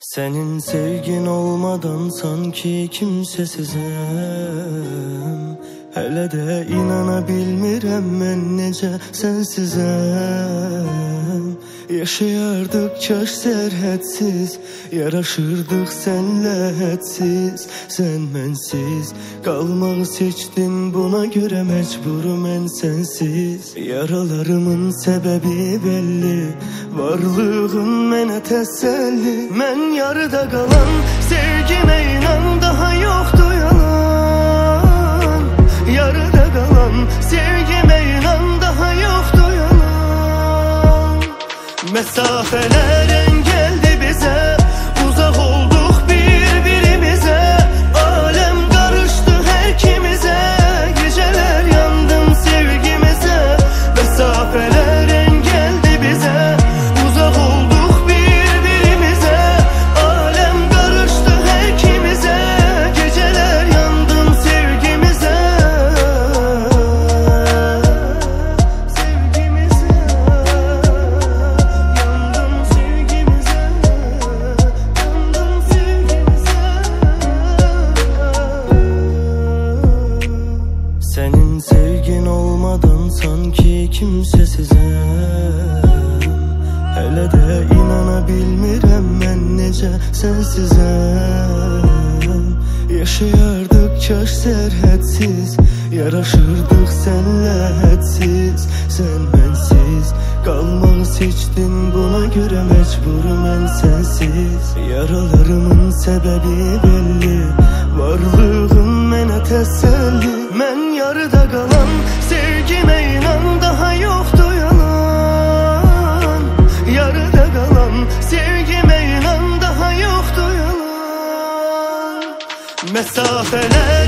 Senin sevgin olmadan sanki kimsesizim. Hele de inana bilmirəm mən necə sensizəm. Yaşayardık kaş sərhədsiz, yaraşırdıq sənlə hədsiz. Sən mənsiz qalmağı seçdin, buna görə məcburum mən sənsiz. Yaralarımın səbəbi belli, varlığın mənə təsəlli. Mən yarıda qalan sevgimə inan, daha yoxdur yalan. Yarıda qalan sevgimə inan, daha yoxdur yalan. Məsafələr engeldi bizə, uzaq olduq bir-birimizə. Aləm qarışdı hər kimizə, gecələr yandım sevgimizə. Məsafələr engeldi bizə, uzaq olduq bir-birimizə. Aləm qarışdı hər kimizə, gecələr yandım sevgimizə. Senin sevgin olmadan sanki kimsesizim. Hele de inana bilmirəm mən necə sensizəm. Yaşayardık kaş sərhədsiz, yaraşırdıq sənlə hədsiz. Sən mənsiz qalmağı seçdin, buna görə məcburum mən sənsiz. Yaralarımın səbəbi belli, varlığın mənə təsəlli. Mən yarıda qalan sevgimə inan, daha yoxdur yalan. Yarıda qalan sevgimə inan, daha yoxdur yalan. Məsafələr